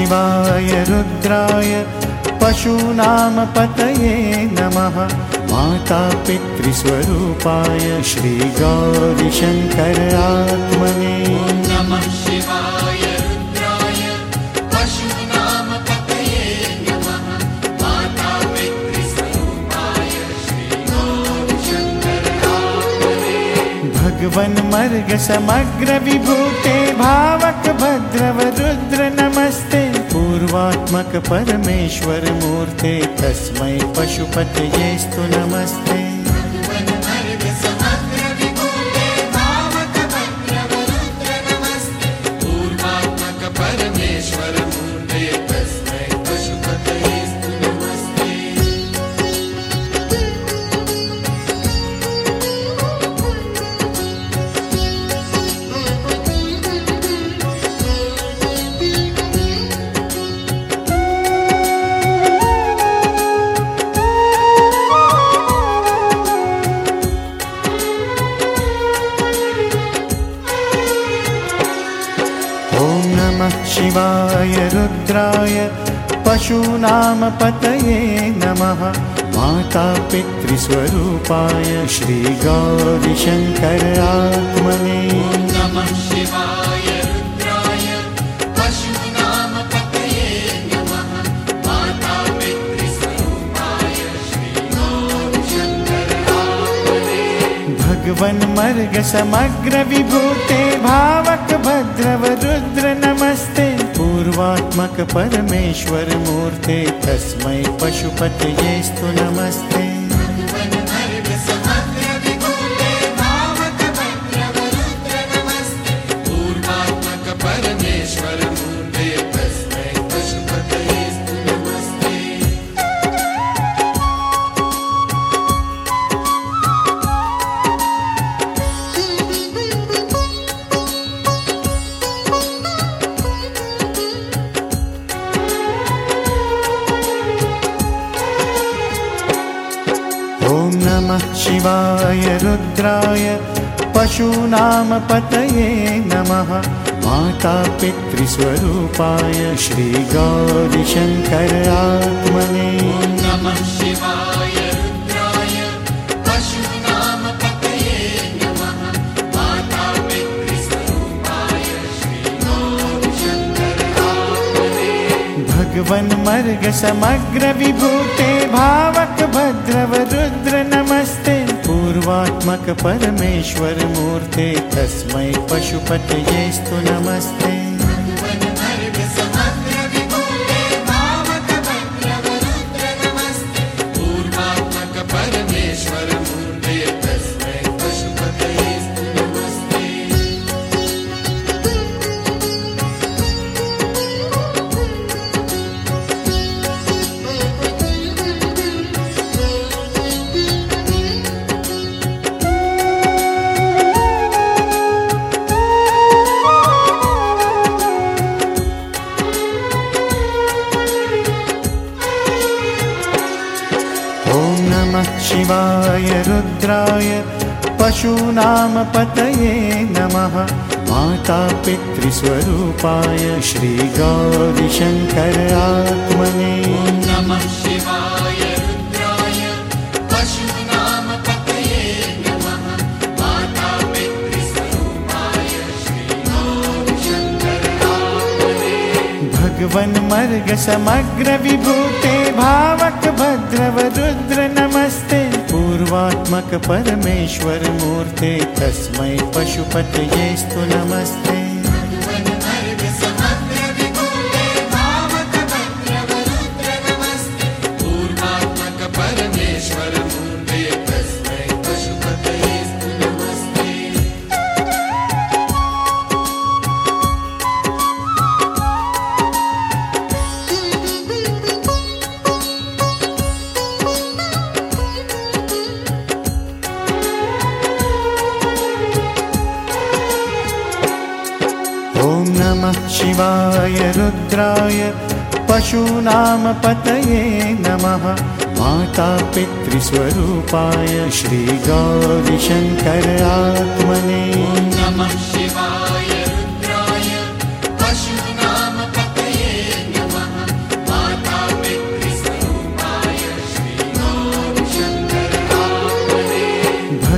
शिवाय रुद्राय पशूनां पतये नमः। माता पितृस्वरूपाय श्री गौरीशङ्करात्मने नमः शिवाय रुद्राय पशूनां पतये नमः। माता पितृस्वरूपाय श्री गौरीशङ्करात्मने भगवन् मर्ग समग्र विभूते भावक भद्रव रुद्र नमस्ते। पूर्वात्मक परमेश्वर मूर्ते तस्मै पशुपतयेस्तु नमस्ते। पूर्वात्मक परमेश्वर मूर्ते तस्मै पशुपतयेस्तु नमस्ते। शिवाय रुद्राय पशूनां पतये नमः। माता पितृस्वरूपाय श्री गौरीशङ्करात्मने नमः शिवाय रुद्राय पशूनां पतये नमः। माता पितृस्वरूपाय श्री गौरीशङ्करात्मने भगवन् मर्ग समग्र विभूते भावक भद्रव रुद्र नमस्ते। पूर्वात्मक परमेश्वर मूर्ते तस्मै पशुपतयेस्तु नमस्ते। पूर्वात्मक परमेश्वर मूर्ते तस्मै पशुपतयेस्तु नमस्ते। नमः शिवाय रुद्राय पशूनां पतये नमः। माता पितृस्वरूपाय श्री गौरीशङ्करात्मने नमः शिवाय रुद्राय पशूनां पतये नमः। माता पितृस्वरूपाय श्री गौरीशङ्करात्मने भगवन् मर्ग समग्र विभूते भावक भद्रव रुद्र नमस्ते। पूर्वात्मक परमेश्वर मूर्ते तस्मै पशुपतयेस्तु नमस्ते। पूर्वात्मक परमेश्वर मूर्ते तस्मै पशुपतयेस्तु नमस्ते। शिवाय रुद्राय पशूनां पतये नमः। माता पितृस्वरूपाय श्री गौरीशङ्करात्मने नमः शिवाय रुद्राय पशूनां पतये नमः। माता पितृस्वरूपाय श्री गौरीशङ्करात्मने भगवन् मर्ग समग्र विभूते भावक भद्रव रुद्र नमस्ते। पूर्वात्मक परमेश्वर मूर्ते तस्मै पशुपतयेस्तु नमस्ते। पूर्वात्मक परमेश्वर मूर्ते तस्मै पशुपतयेस्तु नमस्ते। नमः शिवाय रुद्राय पशूनां पतये नमः। माता पितृस्वरूपाय श्री गौरीशङ्करात्मने नमः शिवाय रुद्राय पशूनां पतये नमः।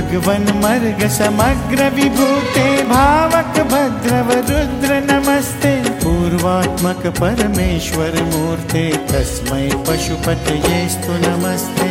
भगवन् मर्ग समग्र विभूते भावक भद्रव रुद्र नमस्ते पूर्वात्मक परमेश्वर मूर्ते तस्मै पशुपतयेस्तु नमस्ते